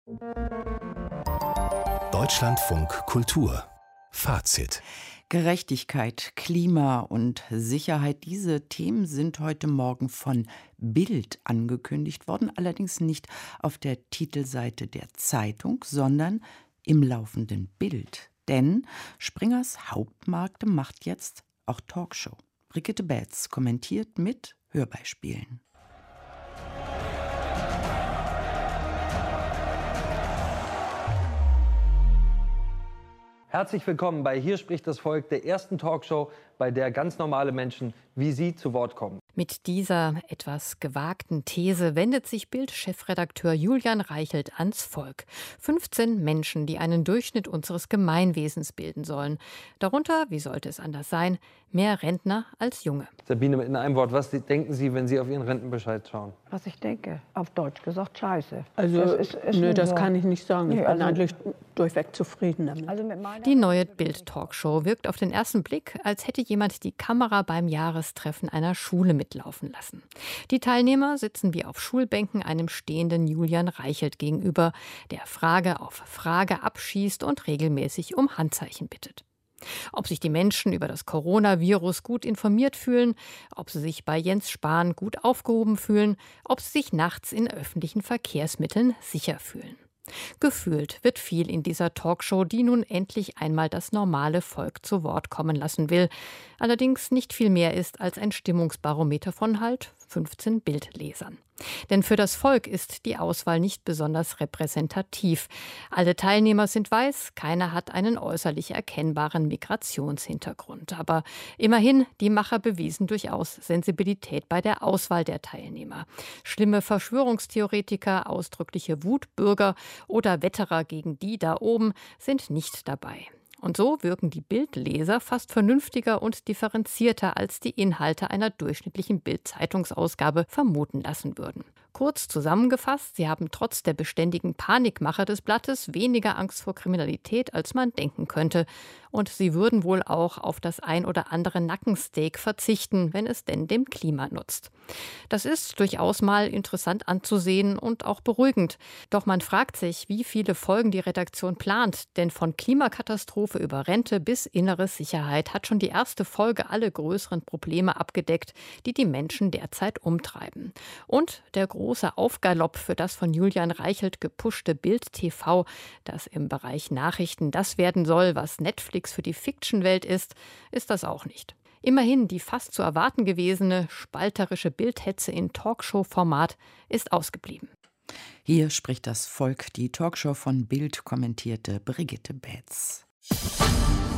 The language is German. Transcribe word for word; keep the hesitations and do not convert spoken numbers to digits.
Deutschlandfunk Kultur Fazit. Gerechtigkeit, Klima und Sicherheit, diese Themen sind heute Morgen von Bild angekündigt worden, allerdings nicht auf der Titelseite der Zeitung, sondern im laufenden Bild. Denn Springers Hauptmarke macht jetzt auch Talkshow. Brigitte Betz kommentiert mit Hörbeispielen. Herzlich willkommen bei Hier spricht das Volk, der ersten Talkshow, bei der ganz normale Menschen wie Sie zu Wort kommen. Mit dieser etwas gewagten These wendet sich Bild-Chefredakteur Julian Reichelt ans Volk. fünfzehn Menschen, die einen Durchschnitt unseres Gemeinwesens bilden sollen. Darunter, wie sollte es anders sein, mehr Rentner als Junge. Sabine, in einem Wort, was denken Sie, wenn Sie auf Ihren Rentenbescheid schauen? Was ich denke, auf Deutsch gesagt, scheiße. Also, das ist, ist nö, das so. kann ich nicht sagen. Ich Nee, bin also- eigentlich durchweg zufrieden damit. Also mit meiner Die neue Bild-Talkshow wirkt auf den ersten Blick, als hätte jemand die Kamera beim Jahrestreffen einer Schule mitlaufen lassen. Die Teilnehmer sitzen wie auf Schulbänken einem stehenden Julian Reichelt gegenüber, der Frage auf Frage abschießt und regelmäßig um Handzeichen bittet. Ob sich die Menschen über das Coronavirus gut informiert fühlen, ob sie sich bei Jens Spahn gut aufgehoben fühlen, ob sie sich nachts in öffentlichen Verkehrsmitteln sicher fühlen. Gefühlt wird viel in dieser Talkshow, die nun endlich einmal das normale Volk zu Wort kommen lassen will. Allerdings nicht viel mehr ist als ein Stimmungsbarometer von halt fünfzehn Bildlesern. Denn für das Volk ist die Auswahl nicht besonders repräsentativ. Alle Teilnehmer sind weiß, keiner hat einen äußerlich erkennbaren Migrationshintergrund. Aber immerhin, die Macher bewiesen durchaus Sensibilität bei der Auswahl der Teilnehmer. Schlimme Verschwörungstheoretiker, ausdrückliche Wutbürger oder Wetterer gegen die da oben sind nicht dabei. Und so wirken die Bildleser fast vernünftiger und differenzierter, als die Inhalte einer durchschnittlichen Bild-Zeitungsausgabe vermuten lassen würden. Kurz zusammengefasst, sie haben trotz der beständigen Panikmache des Blattes weniger Angst vor Kriminalität, als man denken könnte. Und sie würden wohl auch auf das ein oder andere Nackensteak verzichten, wenn es denn dem Klima nutzt. Das ist durchaus mal interessant anzusehen und auch beruhigend. Doch man fragt sich, wie viele Folgen die Redaktion plant. Denn von Klimakatastrophe über Rente bis innere Sicherheit hat schon die erste Folge alle größeren Probleme abgedeckt, die die Menschen derzeit umtreiben. Und der große Aufgalopp für das von Julian Reichelt gepushte Bild T V, das im Bereich Nachrichten das werden soll, was Netflix für die Fiction-Welt ist, ist das auch nicht. Immerhin die fast zu erwarten gewesene spalterische Bildhetze in Talkshow-Format ist ausgeblieben. Hier spricht das Volk, die Talkshow von Bild kommentierte Brigitte Betz.